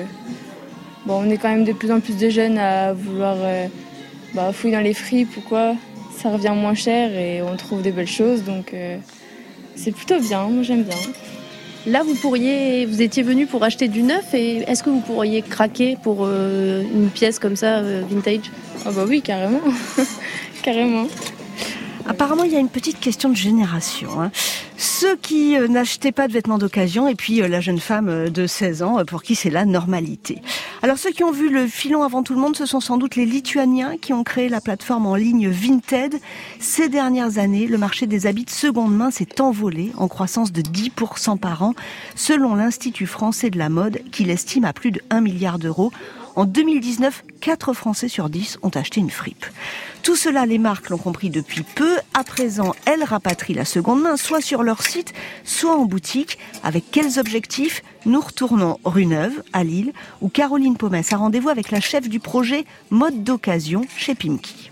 bon, on est quand même de plus en plus de jeunes à vouloir euh, bah, fouiller dans les fripes ou quoi. Ça revient moins cher et on trouve des belles choses, donc euh, c'est plutôt bien, moi j'aime bien. Là, vous pourriez, vous étiez venu pour acheter du neuf, et est-ce que vous pourriez craquer pour euh, une pièce comme ça, euh, vintage ? Ah bah oui, carrément, carrément. Apparemment, il y a une petite question de génération. Hein. Ceux qui euh, n'achetaient pas de vêtements d'occasion et puis euh, la jeune femme euh, de seize ans euh, pour qui c'est la normalité. Alors ceux qui ont vu le filon avant tout le monde, ce sont sans doute les Lituaniens qui ont créé la plateforme en ligne Vinted. Ces dernières années, le marché des habits de seconde main s'est envolé en croissance de dix pour cent par an, selon l'Institut français de la mode qui l'estime à plus de un milliard d'euros. En deux mille dix-neuf, quatre Français sur dix ont acheté une fripe. Tout cela, les marques l'ont compris depuis peu. À présent, elles rapatrient la seconde main, soit sur leur site, soit en boutique. Avec quels objectifs ? Nous retournons rue Neuve, à Lille, où Caroline Pomès a rendez-vous avec la chef du projet Mode d'occasion chez Pimki.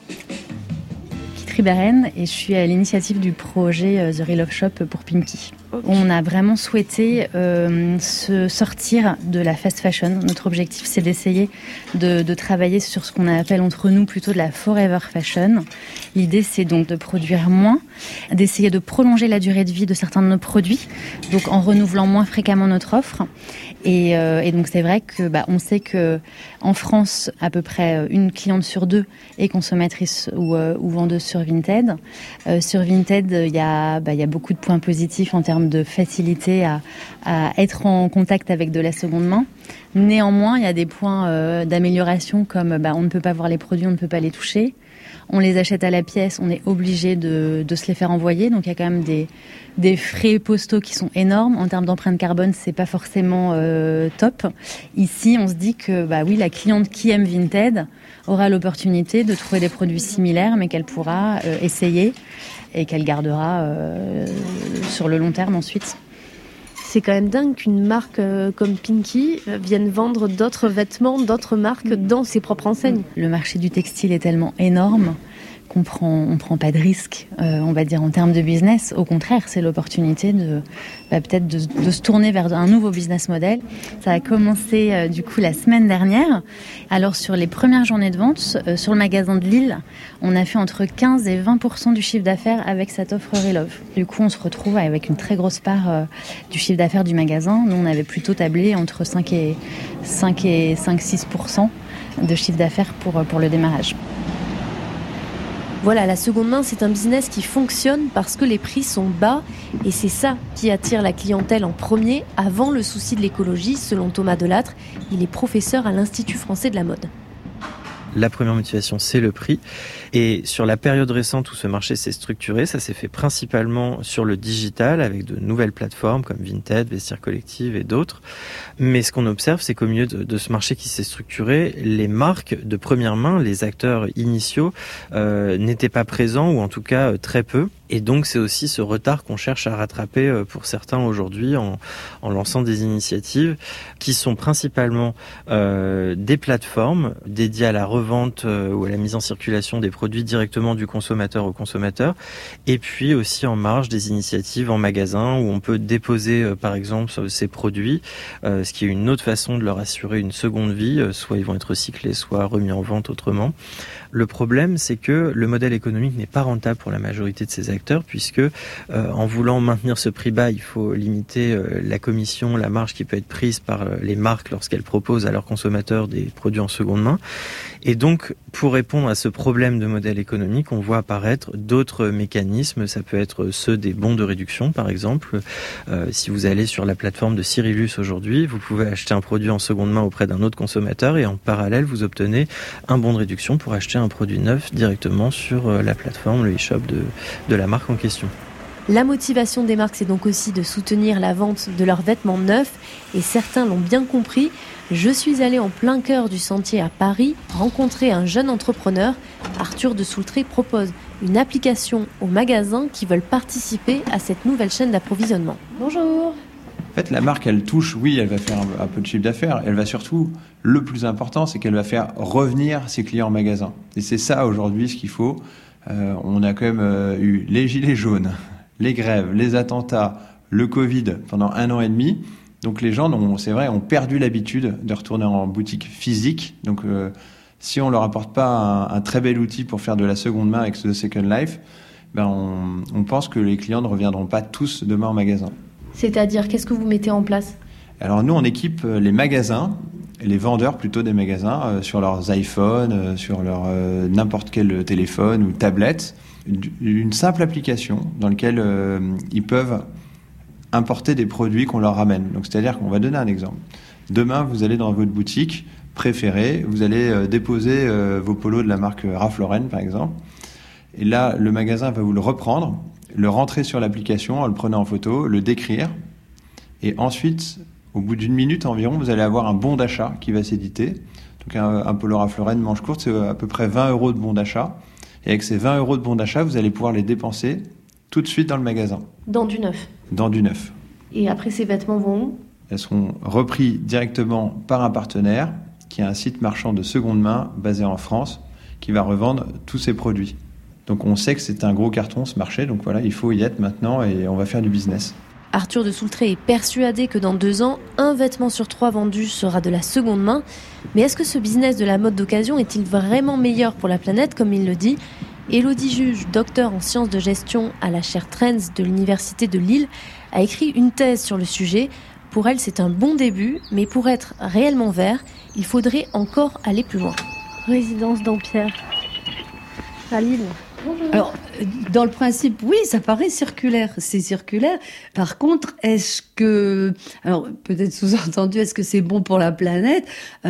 Riberen et je suis à l'initiative du projet The Real Love Shop pour Pimki. Okay. On a vraiment souhaité euh, se sortir de la fast fashion. Notre objectif, c'est d'essayer de, de travailler sur ce qu'on appelle entre nous plutôt de la forever fashion. L'idée, c'est donc de produire moins, d'essayer de prolonger la durée de vie de certains de nos produits, donc en renouvelant moins fréquemment notre offre. Et, euh, et donc c'est vrai que bah, on sait que en France, à peu près une cliente sur deux est consommatrice ou, euh, ou vendeuse sur Vinted. Euh, sur Vinted, il y a bah, il y a beaucoup de points positifs en termes de facilité à, à être en contact avec de la seconde main. Néanmoins, il y a des points euh, d'amélioration comme bah, on ne peut pas voir les produits, on ne peut pas les toucher. On les achète à la pièce, on est obligé de, de se les faire envoyer. Donc il y a quand même des, des frais postaux qui sont énormes. En termes d'empreinte carbone, c'est pas forcément euh, top. Ici, on se dit que bah oui, la cliente qui aime Vinted aura l'opportunité de trouver des produits similaires, mais qu'elle pourra euh, essayer et qu'elle gardera euh, sur le long terme ensuite. C'est quand même dingue qu'une marque euh, comme Pimki vienne vendre d'autres vêtements, d'autres marques dans ses propres enseignes. Le marché du textile est tellement énorme qu'on prend, on prend pas de risque, euh, on va dire, en termes de business. Au contraire, c'est l'opportunité de bah, peut-être de, de se tourner vers un nouveau business model. Ça a commencé euh, du coup la semaine dernière. Alors sur les premières journées de vente, euh, sur le magasin de Lille, on a fait entre quinze et vingt pour cent du chiffre d'affaires avec cette offre Relove. Du coup, on se retrouve avec une très grosse part euh, du chiffre d'affaires du magasin. Nous, on avait plutôt tablé entre cinq et six pour cent de chiffre d'affaires pour, pour le démarrage. Voilà, la seconde main, c'est un business qui fonctionne parce que les prix sont bas et c'est ça qui attire la clientèle en premier avant le souci de l'écologie, selon Thomas Delattre. Il est professeur à l'Institut français de la mode. La première motivation, c'est le prix. Et sur la période récente où ce marché s'est structuré, ça s'est fait principalement sur le digital avec de nouvelles plateformes comme Vinted, Vestiaire Collective et d'autres. Mais ce qu'on observe, c'est qu'au milieu de, de ce marché qui s'est structuré, les marques de première main, les acteurs initiaux, euh, n'étaient pas présents ou en tout cas euh, très peu. Et donc c'est aussi ce retard qu'on cherche à rattraper pour certains aujourd'hui en, en lançant des initiatives qui sont principalement euh, des plateformes dédiées à la revente euh, ou à la mise en circulation des produits directement du consommateur au consommateur, et puis aussi en marge des initiatives en magasin où on peut déposer euh, par exemple ces produits, euh, ce qui est une autre façon de leur assurer une seconde vie, euh, soit ils vont être recyclés, soit remis en vente autrement. Le problème, c'est que le modèle économique n'est pas rentable pour la majorité de ces acteurs, puisque euh, en voulant maintenir ce prix bas, il faut limiter euh, la commission, la marge qui peut être prise par euh, les marques lorsqu'elles proposent à leurs consommateurs des produits en seconde main. Et donc, pour répondre à ce problème de modèle économique, on voit apparaître d'autres mécanismes. Ça peut être ceux des bons de réduction, par exemple. Euh, si vous allez sur la plateforme de Cyrillus aujourd'hui, vous pouvez acheter un produit en seconde main auprès d'un autre consommateur et en parallèle, vous obtenez un bon de réduction pour acheter un produit neuf directement sur la plateforme, le e-shop de, de la marque en question. La motivation des marques, c'est donc aussi de soutenir la vente de leurs vêtements neufs. Et certains l'ont bien compris. Je suis allée en plein cœur du Sentier à Paris rencontrer un jeune entrepreneur. Arthur de Soultré propose une application aux magasins qui veulent participer à cette nouvelle chaîne d'approvisionnement. Bonjour. En fait, la marque, elle touche, oui, elle va faire un, un peu de chiffre d'affaires. Elle va surtout, le plus important, c'est qu'elle va faire revenir ses clients en magasin. Et c'est ça, aujourd'hui, ce qu'il faut. Euh, on a quand même euh, eu les gilets jaunes, les grèves, les attentats, le Covid pendant un an et demi. Donc les gens, ont, c'est vrai, ont perdu l'habitude de retourner en boutique physique. Donc euh, si on leur apporte pas un, un très bel outil pour faire de la seconde main avec ce Second Life, ben on, on pense que les clients ne reviendront pas tous demain en magasin. C'est-à-dire, qu'est-ce que vous mettez en place ? Alors nous, on équipe les magasins, les vendeurs plutôt des magasins, euh, sur leurs iPhones, euh, sur leur euh, n'importe quel téléphone ou tablette, une simple application dans laquelle euh, ils peuvent importer des produits qu'on leur ramène. Donc, c'est-à-dire qu'on va donner un exemple. Demain, vous allez dans votre boutique préférée, vous allez euh, déposer euh, vos polos de la marque Ralph Lauren, par exemple. Et là, le magasin va vous le reprendre, le rentrer sur l'application en le prenant en photo, le décrire. Et ensuite, au bout d'une minute environ, vous allez avoir un bon d'achat qui va s'éditer. Donc, un, un polo Ralph Lauren manche courte, c'est à peu près vingt euros de bon d'achat. Et avec ces vingt euros de bon d'achat, vous allez pouvoir les dépenser tout de suite dans le magasin. Dans du neuf. Dans du neuf. Et après, ces vêtements vont où ? Elles seront repris directement par un partenaire qui a un site marchand de seconde main basé en France qui va revendre tous ces produits. Donc on sait que c'est un gros carton ce marché, donc voilà, il faut y être maintenant et on va faire du business. Arthur de Soultré est persuadé que dans deux ans, un vêtement sur trois vendu sera de la seconde main. Mais est-ce que ce business de la mode d'occasion est-il vraiment meilleur pour la planète, comme il le dit ? Élodie Juge, docteur en sciences de gestion à la chaire Trends de l'Université de Lille, a écrit une thèse sur le sujet. Pour elle, c'est un bon début, mais pour être réellement vert, il faudrait encore aller plus loin. Résidence Dampierre, à Lille. Alors, dans le principe, oui, ça paraît circulaire, c'est circulaire. Par contre, est-ce que, alors peut-être sous-entendu, est-ce que c'est bon pour la planète ?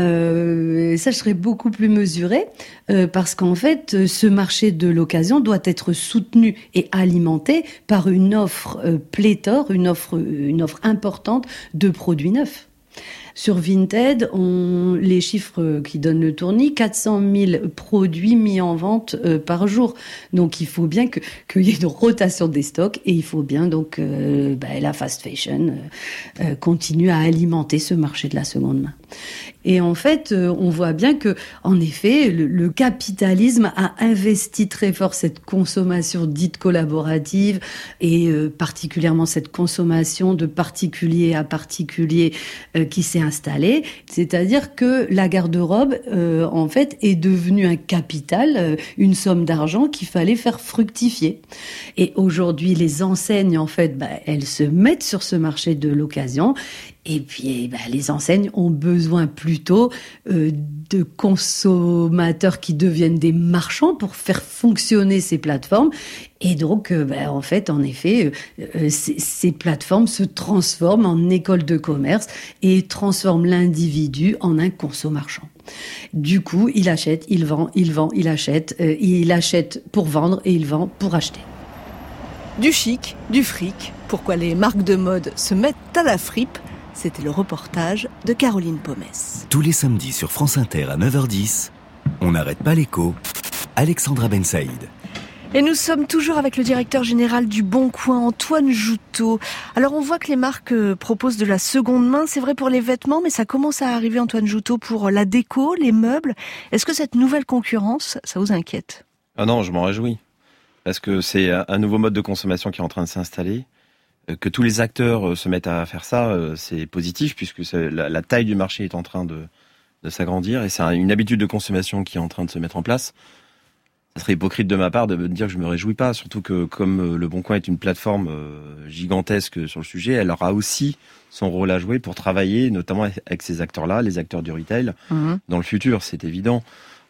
euh, Ça, je serais beaucoup plus mesurée, euh, parce qu'en fait, ce marché de l'occasion doit être soutenu et alimenté par une offre euh, pléthore, une offre, une offre importante de produits neufs. Sur Vinted, on, les chiffres qui donnent le tournis, quatre cent mille produits mis en vente euh, par jour. Donc il faut bien que, qu'il y ait une rotation des stocks et il faut bien donc euh, bah, la fast fashion euh, euh, continue à alimenter ce marché de la seconde main. Et en fait, euh, on voit bien que, en effet, le, le capitalisme a investi très fort cette consommation dite collaborative et euh, particulièrement cette consommation de particulier à particulier euh, qui s'est installée. C'est-à-dire que la garde-robe, euh, en fait, est devenue un capital, euh, une somme d'argent qu'il fallait faire fructifier. Et aujourd'hui, les enseignes, en fait, bah, elles se mettent sur ce marché de l'occasion. Et puis, bah, les enseignes ont besoin plutôt euh, de consommateurs qui deviennent des marchands pour faire fonctionner ces plateformes. Et donc, euh, bah, en fait, en effet, euh, ces, ces plateformes se transforment en école de commerce et transforment l'individu en un conso-marchand. Du coup, il achète, il vend, il vend, il achète, euh, il achète pour vendre et il vend pour acheter. Du chic, du fric, pourquoi les marques de mode se mettent à la fripe ? C'était le reportage de Caroline Pomès. Tous les samedis sur France Inter à neuf heures dix, on n'arrête pas l'écho, Alexandra Ben Saïd. Et nous sommes toujours avec le directeur général du Bon Coin, Antoine Joutot. Alors on voit que les marques proposent de la seconde main, c'est vrai pour les vêtements, mais ça commence à arriver, Antoine Joutot, pour la déco, les meubles. Est-ce que cette nouvelle concurrence, ça vous inquiète ? Ah non, je m'en réjouis. Parce que c'est un nouveau mode de consommation qui est en train de s'installer. Que tous les acteurs se mettent à faire ça, c'est positif puisque c'est la, la taille du marché est en train de, de s'agrandir et c'est une habitude de consommation qui est en train de se mettre en place. Ça serait hypocrite de ma part de me dire que je me réjouis pas, surtout que comme Le Bon Coin est une plateforme gigantesque sur le sujet, elle aura aussi son rôle à jouer pour travailler notamment avec ces acteurs-là, les acteurs du retail, mmh. dans le futur, c'est évident.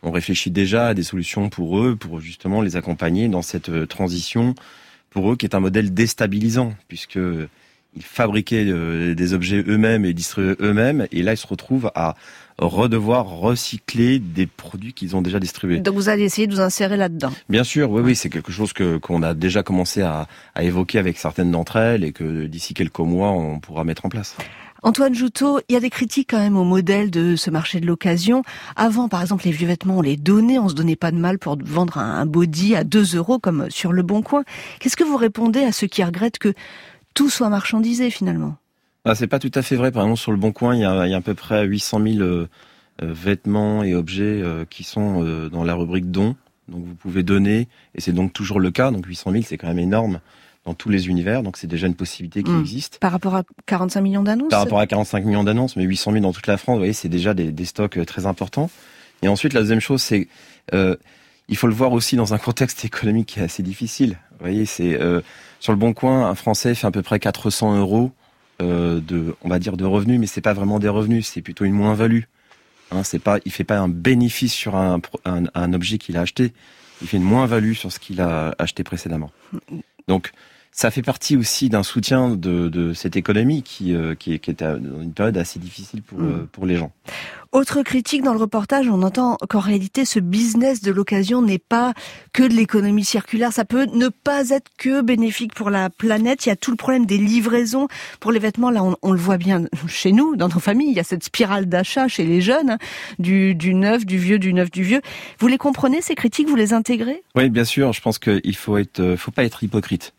on réfléchit déjà à des solutions pour eux, pour justement les accompagner dans cette transition, pour eux qui est un modèle déstabilisant, puisque ils fabriquaient euh, des objets eux-mêmes et distribuaient eux-mêmes, et là ils se retrouvent à redevoir recycler des produits qu'ils ont déjà distribués. Donc vous allez essayer de vous insérer là-dedans. Bien sûr, oui, oui, c'est quelque chose que qu'on a déjà commencé à, à évoquer avec certaines d'entre elles et que d'ici quelques mois on pourra mettre en place. Antoine Joutot, il y a des critiques quand même au modèle de ce marché de l'occasion. Avant, par exemple, les vieux vêtements, on les donnait, on se donnait pas de mal pour vendre un body à deux euros comme sur Le Bon Coin. Qu'est-ce que vous répondez à ceux qui regrettent que tout soit marchandisé finalement? Ah, c'est pas tout à fait vrai. Par exemple, sur Le Bon Coin, il y a, il y a à peu près huit cent mille euh, euh, vêtements et objets euh, qui sont euh, dans la rubrique dons. Donc vous pouvez donner, et c'est donc toujours le cas. Donc huit cent mille, c'est quand même énorme dans tous les univers. Donc c'est déjà une possibilité qui mmh. existe. Par rapport à quarante-cinq millions d'annonces? Par rapport à quarante-cinq millions d'annonces, mais huit cent mille dans toute la France, vous voyez, c'est déjà des, des stocks très importants. Et ensuite, la deuxième chose, c'est euh, il faut le voir aussi dans un contexte économique qui est assez difficile. Vous voyez, c'est euh, sur Le Bon Coin, un Français fait à peu près quatre cents euros euh, de, on va dire, de revenus, mais c'est pas vraiment des revenus, c'est plutôt une moins-value. Hein, c'est pas, il fait pas un bénéfice sur un, un, un objet qu'il a acheté, il fait une moins-value sur ce qu'il a acheté précédemment. Donc, ça fait partie aussi d'un soutien de, de cette économie qui, euh, qui, est, qui est dans une période assez difficile pour, mmh. euh, pour les gens. Autre critique dans le reportage, on entend qu'en réalité, ce business de l'occasion n'est pas que de l'économie circulaire. Ça peut ne pas être que bénéfique pour la planète. Il y a tout le problème des livraisons pour les vêtements. Là, on, on le voit bien chez nous, dans nos familles. Il y a cette spirale d'achat chez les jeunes, hein, du, du neuf, du vieux, du neuf, du vieux. Vous les comprenez, ces critiques? Vous les intégrez? Oui, bien sûr. Je pense qu'il faut être, faut pas être hypocrite.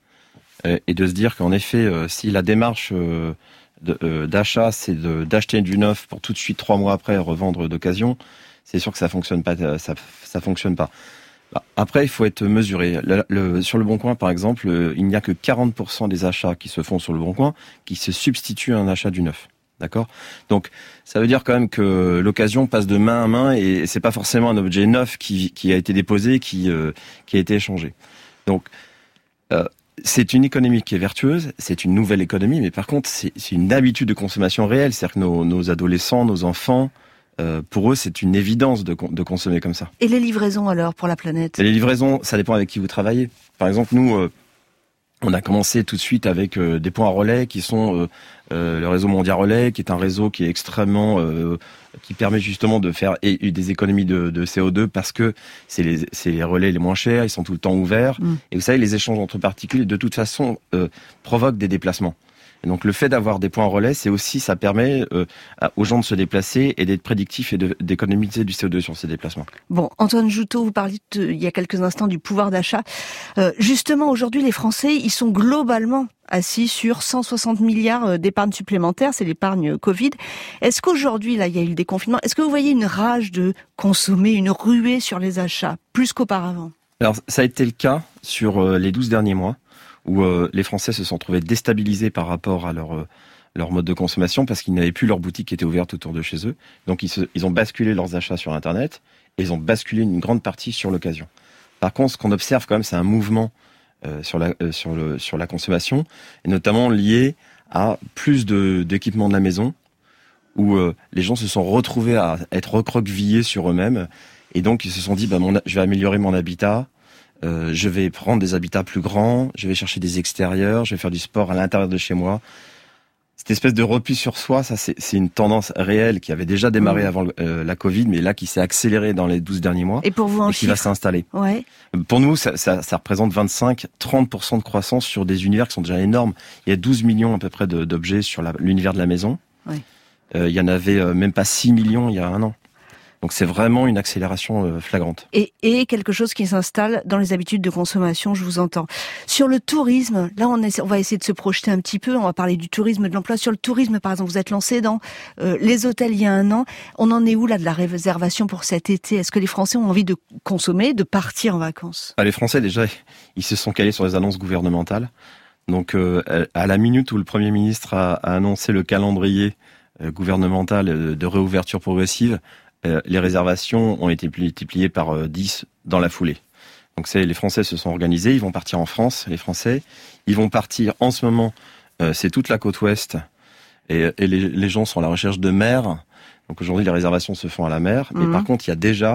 Et de se dire qu'en effet, euh, si la démarche euh, de, euh, d'achat, c'est de, d'acheter du neuf pour tout de suite trois mois après revendre d'occasion, c'est sûr que ça fonctionne pas. Ça, ça fonctionne pas. Après, il faut être mesuré. Le, le, sur Le Bon Coin, par exemple, euh, il n'y a que quarante pour cent des achats qui se font sur Le Bon Coin qui se substituent à un achat du neuf. D'accord ? Donc, ça veut dire quand même que l'occasion passe de main à main et c'est pas forcément un objet neuf qui, qui a été déposé, qui, euh, qui a été échangé. Donc, euh, c'est une économie qui est vertueuse, c'est une nouvelle économie, mais par contre, c'est, c'est une habitude de consommation réelle. C'est-à-dire que nos, nos adolescents, nos enfants, euh, pour eux, c'est une évidence de, de consommer comme ça. Et les livraisons alors, pour la planète ? Et les livraisons, ça dépend avec qui vous travaillez. Par exemple, nous, euh, on a commencé tout de suite avec euh, des points relais qui sont euh, euh, le réseau Mondial Relais, qui est un réseau qui est extrêmement... Euh, qui permet justement de faire et, et des économies de, de C O deux parce que c'est les, c'est les relais les moins chers, ils sont tout le temps ouverts. Mmh. Et vous savez, les échanges entre particuliers, de toute façon, euh, provoquent des déplacements. Et donc le fait d'avoir des points relais, c'est aussi, ça permet euh, aux gens de se déplacer et d'être prédictifs et de, d'économiser du C O deux sur ces déplacements. Bon, Antoine Joutot, vous parliez de, il y a quelques instants du pouvoir d'achat. Euh, justement, aujourd'hui, les Français, ils sont globalement assis sur cent soixante milliards d'épargne supplémentaire, c'est l'épargne Covid. Est-ce qu'aujourd'hui, là, il y a eu le déconfinement, est-ce que vous voyez une rage de consommer, une ruée sur les achats, plus qu'auparavant ? Alors, ça a été le cas sur les douze derniers mois, où euh, les Français se sont trouvés déstabilisés par rapport à leur, euh, leur mode de consommation, parce qu'ils n'avaient plus leur boutique qui était ouverte autour de chez eux. Donc, ils, se, ils ont basculé leurs achats sur Internet, et ils ont basculé une grande partie sur l'occasion. Par contre, ce qu'on observe quand même, c'est un mouvement Euh, sur la euh, sur le sur la consommation, et notamment lié à plus de d'équipements de la maison, où euh, les gens se sont retrouvés à être recroquevillés sur eux-mêmes, et donc ils se sont dit bah mon, je vais améliorer mon habitat, euh, je vais prendre des habitats plus grands, je vais chercher des extérieurs, je vais faire du sport à l'intérieur de chez moi. Cette espèce de repli sur soi, ça c'est, c'est une tendance réelle qui avait déjà démarré mmh. avant euh, la Covid, mais là qui s'est accélérée dans les douze derniers mois. Et pour vous en et qui va s'installer. Ouais. Pour nous, ça, ça, ça représente vingt-cinq à trente pour cent de croissance sur des univers qui sont déjà énormes. Il y a douze millions à peu près de, d'objets sur la, l'univers de la maison. Ouais. Euh, il y en avait euh, même pas six millions il y a un an. Donc c'est vraiment une accélération euh, flagrante. Et, et quelque chose qui s'installe dans les habitudes de consommation, je vous entends. Sur le tourisme, là on, essaie, on va essayer de se projeter un petit peu, on va parler du tourisme, de l'emploi. Sur le tourisme, par exemple, vous êtes lancé dans euh, les hôtels il y a un an. On en est où là de la réservation pour cet été ? Est-ce que les Français ont envie de consommer, de partir en vacances ? ah, Les Français déjà, ils se sont calés sur les annonces gouvernementales. Donc euh, à la minute où le Premier ministre a, a annoncé le calendrier euh, gouvernemental de réouverture progressive, Euh, les réservations ont été multipliées par euh, dix dans la foulée. Donc c'est, les Français se sont organisés, ils vont partir en France, les Français. Ils vont partir en ce moment, euh, c'est toute la côte ouest, et, et les, les gens sont à la recherche de mer. Donc aujourd'hui, les réservations se font à la mer. Mais mmh. par contre, il y a déjà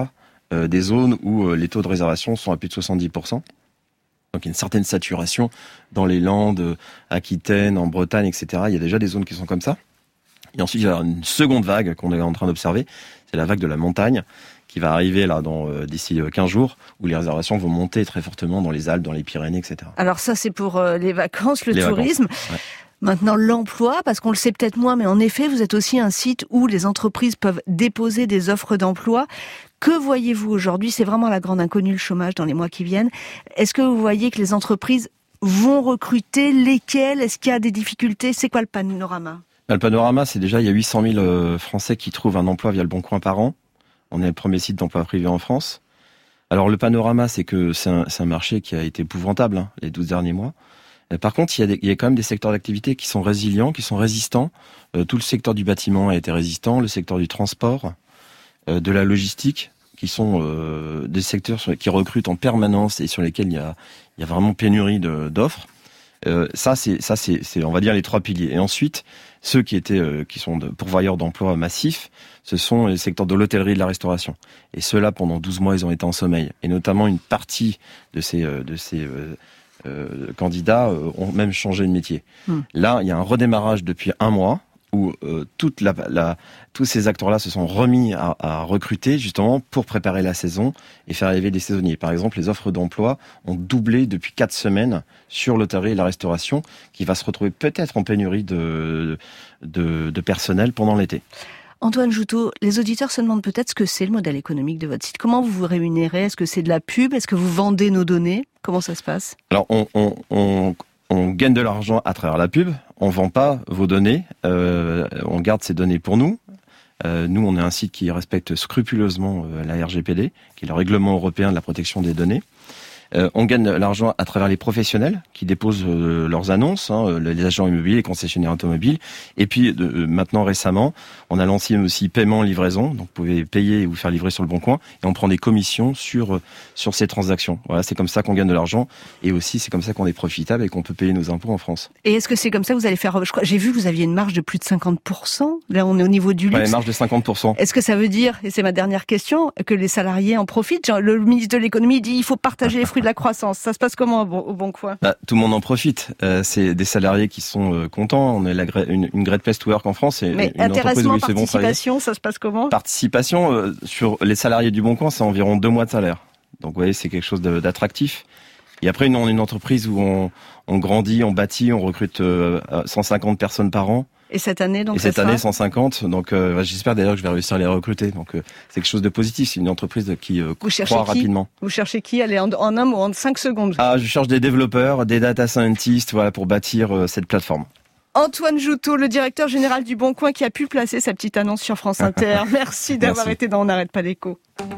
euh, des zones où euh, les taux de réservation sont à plus de soixante-dix pour cent. Donc il y a une certaine saturation dans les Landes, Aquitaine, en Bretagne, et cetera. Il y a déjà des zones qui sont comme ça. Et ensuite, il va y avoir une seconde vague qu'on est en train d'observer. C'est la vague de la montagne qui va arriver là dans euh, d'ici quinze jours, où les réservations vont monter très fortement dans les Alpes, dans les Pyrénées, et cetera. Alors ça, c'est pour euh, les vacances, le les tourisme. Vacances, ouais. Maintenant, l'emploi, parce qu'on le sait peut-être moins, mais en effet, vous êtes aussi un site où les entreprises peuvent déposer des offres d'emploi. Que voyez-vous aujourd'hui? C'est vraiment la grande inconnue, le chômage dans les mois qui viennent. Est-ce que vous voyez que les entreprises vont recruter? Lesquelles? Est-ce qu'il y a des difficultés? C'est quoi le panorama? Le panorama, c'est déjà, il y a huit cent mille Français qui trouvent un emploi via le Bon Coin par an. On est le premier site d'emploi privé en France. Alors le panorama, c'est que c'est un, c'est un marché qui a été épouvantable hein, les douze derniers mois. Par contre, il y, a des, il y a quand même des secteurs d'activité qui sont résilients, qui sont résistants. Euh, tout le secteur du bâtiment a été résistant, le secteur du transport, euh, de la logistique, qui sont euh, des secteurs sur, qui recrutent en permanence et sur lesquels il y a, il y a vraiment pénurie de, d'offres. Euh, ça, c'est, ça c'est, c'est, on va dire, les trois piliers. Et ensuite, ceux qui étaient, euh, qui sont de pourvoyeurs d'emplois massifs, ce sont les secteurs de l'hôtellerie et de la restauration. Et ceux-là, pendant douze mois, ils ont été en sommeil. Et notamment, une partie de ces, euh, de ces euh, euh, candidats euh, ont même changé de métier. Mmh. Là, il y a un redémarrage depuis un mois où euh, toute la, la, tous ces acteurs-là se sont remis à, à recruter justement pour préparer la saison et faire arriver des saisonniers. Par exemple, les offres d'emploi ont doublé depuis quatre semaines sur l'hôtellerie et la restauration, qui va se retrouver peut-être en pénurie de, de, de personnel pendant l'été. Antoine Joutot, les auditeurs se demandent peut-être ce que c'est le modèle économique de votre site. Comment vous vous rémunérez? Est-ce que c'est de la pub? Est-ce que vous vendez nos données? Comment ça se passe? Alors, on... on, on On gagne de l'argent à travers la pub, on vend pas vos données, euh, on garde ces données pour nous. Euh, nous, on est un site qui respecte scrupuleusement euh, la R G P D, qui est le règlement européen de la protection des données. Euh, on gagne de l'argent à travers les professionnels qui déposent euh, leurs annonces, hein, les agents immobiliers, les concessionnaires automobiles. Et puis euh, maintenant récemment, on a lancé aussi paiement livraison. Donc vous pouvez payer et vous faire livrer sur le Bon Coin, et on prend des commissions sur euh, sur ces transactions. Voilà, c'est comme ça qu'on gagne de l'argent, et aussi c'est comme ça qu'on est profitable et qu'on peut payer nos impôts en France. Et est-ce que c'est comme ça que vous allez faire? Je crois, j'ai vu que vous aviez une marge de plus de cinquante pour cent. Là, on est au niveau du luxe. Ouais, marge de cinquante pour cent. Est-ce que ça veut dire, et c'est ma dernière question, que les salariés en profitent? Genre, le ministre de l'économie dit il faut partager les fruits de la croissance. Ça se passe comment au Bon Coin? Bah, tout le monde en profite. Euh, c'est des salariés qui sont euh, contents. On est la, une, une great place to work en France. Et Mais une intéressement, entreprise où bon participation, ça se passe comment? Participation, euh, sur les salariés du Bon Coin, c'est environ deux mois de salaire. Donc vous voyez, c'est quelque chose de, d'attractif. Et après, nous, on est une entreprise où on, on grandit, on bâtit, on recrute euh, cent cinquante personnes par an. Et cette année, donc, Et cette ça année, sera... cent cinquante. Donc, euh, j'espère d'ailleurs que je vais réussir à les recruter. Donc, euh, c'est quelque chose de positif. C'est une entreprise qui euh, Vous cherchez croît qui rapidement. Vous cherchez qui? Allez, en, en un mot, en cinq secondes. Ah, je cherche des développeurs, des data scientists, voilà, pour bâtir euh, cette plateforme. Antoine Joutot, le directeur général du Bon Coin, qui a pu placer sa petite annonce sur France Inter. Merci d'avoir Merci. été dans On n'arrête pas l'écho.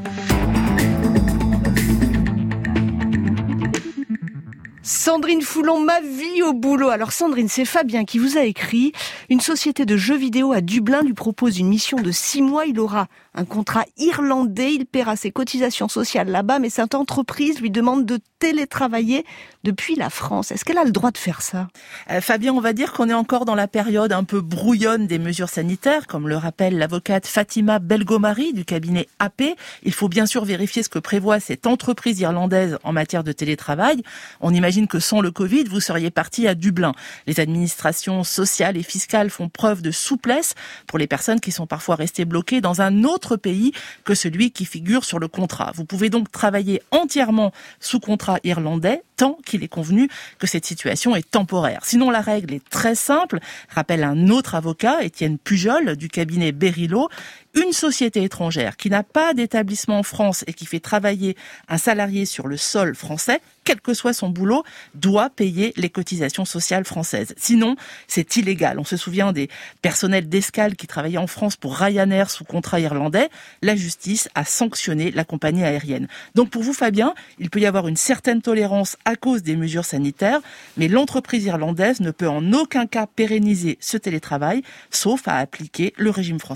Sandrine Foulon, ma vie au boulot. Alors Sandrine, c'est Fabien qui vous a écrit. Une société de jeux vidéo à Dublin lui propose une mission de six mois. Il aura un contrat irlandais, il paiera ses cotisations sociales là-bas, mais cette entreprise lui demande de télétravailler depuis la France. Est-ce qu'elle a le droit de faire ça? euh, Fabien, on va dire qu'on est encore dans la période un peu brouillonne des mesures sanitaires, comme le rappelle l'avocate Fatima Belgomari du cabinet A P. Il faut bien sûr vérifier ce que prévoit cette entreprise irlandaise en matière de télétravail. On imagine que sans le Covid, vous seriez parti à Dublin. Les administrations sociales et fiscales font preuve de souplesse pour les personnes qui sont parfois restées bloquées dans un autre pays que celui qui figure sur le contrat. Vous pouvez donc travailler entièrement sous contrat irlandais tant qu'il est convenu que cette situation est temporaire. Sinon, la règle est très simple, rappelle un autre avocat, Étienne Pujol, du cabinet Berilo. Une société étrangère qui n'a pas d'établissement en France et qui fait travailler un salarié sur le sol français, quel que soit son boulot, doit payer les cotisations sociales françaises. Sinon, c'est illégal. On se souvient des personnels d'escale qui travaillaient en France pour Ryanair sous contrat irlandais. La justice a sanctionné la compagnie aérienne. Donc pour vous, Fabien, il peut y avoir une certaine tolérance à cause des mesures sanitaires, mais l'entreprise irlandaise ne peut en aucun cas pérenniser ce télétravail, sauf à appliquer le régime français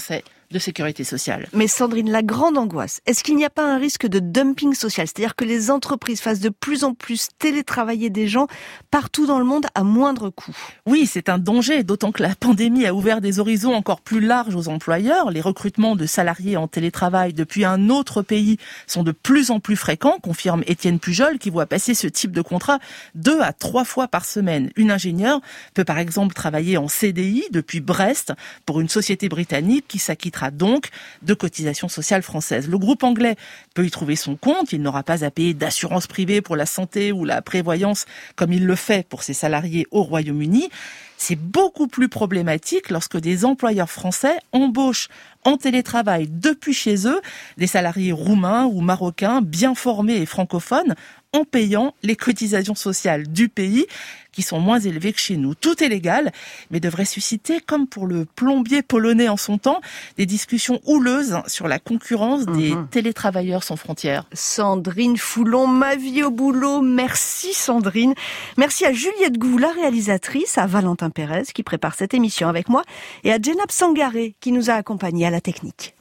de sécurité sociale. Mais Sandrine, la grande angoisse, est-ce qu'il n'y a pas un risque de dumping social ? C'est-à-dire que les entreprises fassent de plus en plus télétravailler des gens partout dans le monde à moindre coût ? Oui, c'est un danger, d'autant que la pandémie a ouvert des horizons encore plus larges aux employeurs. Les recrutements de salariés en télétravail depuis un autre pays sont de plus en plus fréquents, confirme Étienne Pujol, qui voit passer ce type de contrat deux à trois fois par semaine. Une ingénieure peut par exemple travailler en C D I depuis Brest pour une société britannique qui s'acquittera donc de cotisations sociales françaises. Le groupe anglais peut y trouver son compte. Il n'aura pas à payer d'assurance privée pour la santé ou la prévoyance comme il le fait pour ses salariés au Royaume-Uni. C'est beaucoup plus problématique lorsque des employeurs français embauchent en télétravail depuis chez eux des salariés roumains ou marocains bien formés et francophones en payant les cotisations sociales du pays qui sont moins élevées que chez nous. Tout est légal, mais devrait susciter, comme pour le plombier polonais en son temps, des discussions houleuses sur la concurrence des mmh. télétravailleurs sans frontières. Sandrine Foulon, ma vie au boulot. Merci Sandrine. Merci à Juliette Gou, la réalisatrice, à Valentin Pérez qui prépare cette émission avec moi et à Djenab Sangaré qui nous a accompagnés à la technique.